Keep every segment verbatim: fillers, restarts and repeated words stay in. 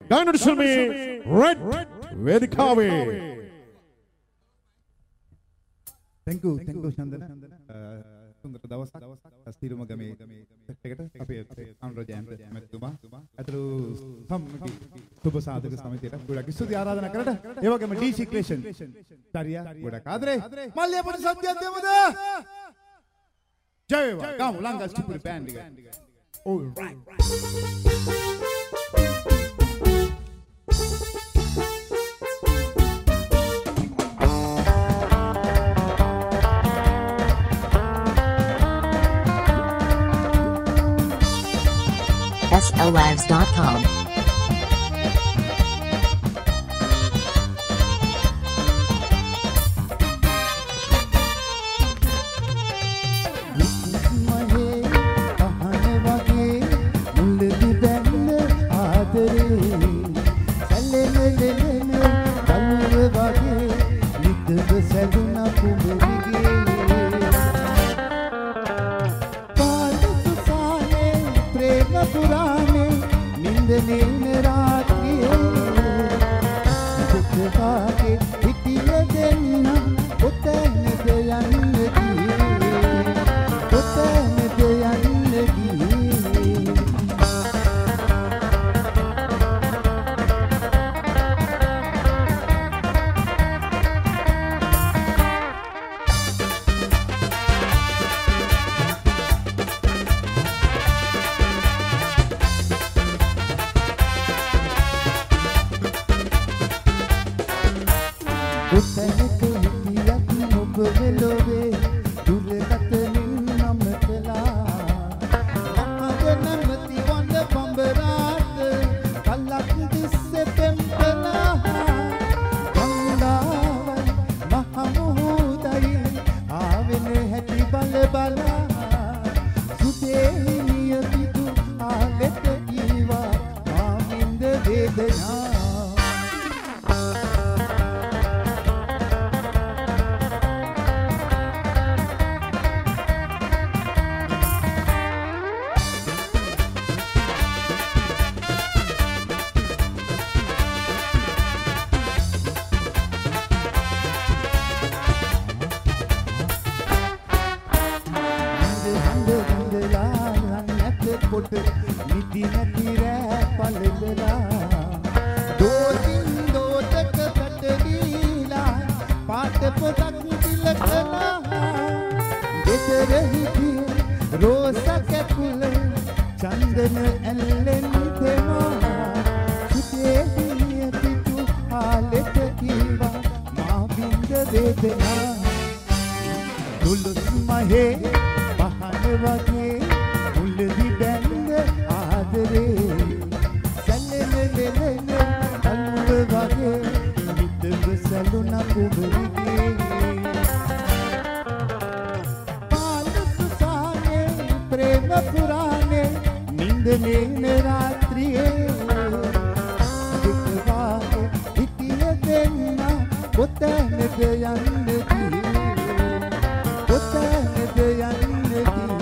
ගානට සමේ රෙඩ් වේදිකාවේ. thank you thank you චන්දන සුන්දර දවසක් ස්ථිරම ගමේ සෙට් එකට අපේ අනුරජයන්ට මැතිතුමා අතරු සම්මුති සුබ සාධක සමිතියට ගොඩක් ස්තුති ආරාධනා කරට ඒ වගේම ඩීසි ක්‍රේෂන් තරියා ගොඩක් ආදරේ මල්ලිය පොඩි සත්‍යයක් දෙමුද ජය වේවා ගමු ලංකා ස්ටිපුරි බෑන්ඩ් එක all right S L lives dot com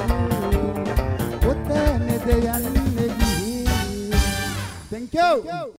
thank you